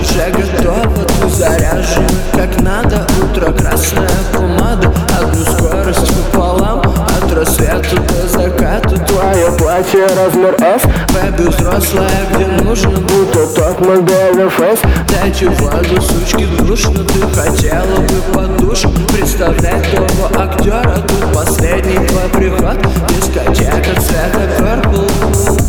уже готова, ты заряжена как надо. Утро, красная помада, одну скорость пополам, от рассвета до заката. Твое платье размер S, Бэби взрослая, где нужно, будто топ-модель фейс. дайте воду, сучки, душно. Ты хотела бы подушку, представлять того актера. Тут последний твой приход, дискотека цвета purple.